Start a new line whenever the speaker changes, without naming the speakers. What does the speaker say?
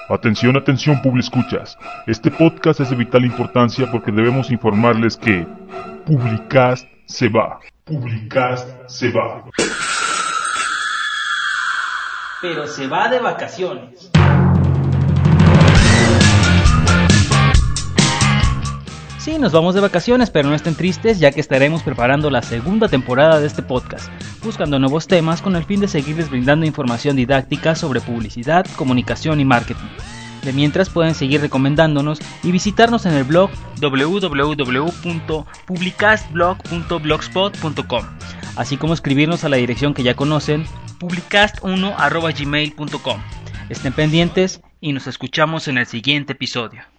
Atención, atención, publiescuchas. Este podcast es de vital importancia porque debemos informarles que Publicast se va. Publicast se va.
Pero se va de vacaciones. Sí, nos vamos de vacaciones, pero no estén tristes, ya que estaremos preparando la segunda temporada de este podcast, buscando nuevos temas con el fin de seguirles brindando información didáctica sobre publicidad, comunicación y marketing. De mientras pueden seguir recomendándonos y visitarnos en el blog www.publicastblog.blogspot.com, así como escribirnos a la dirección que ya conocen, publicast1@gmail.com. Estén pendientes y nos escuchamos en el siguiente episodio.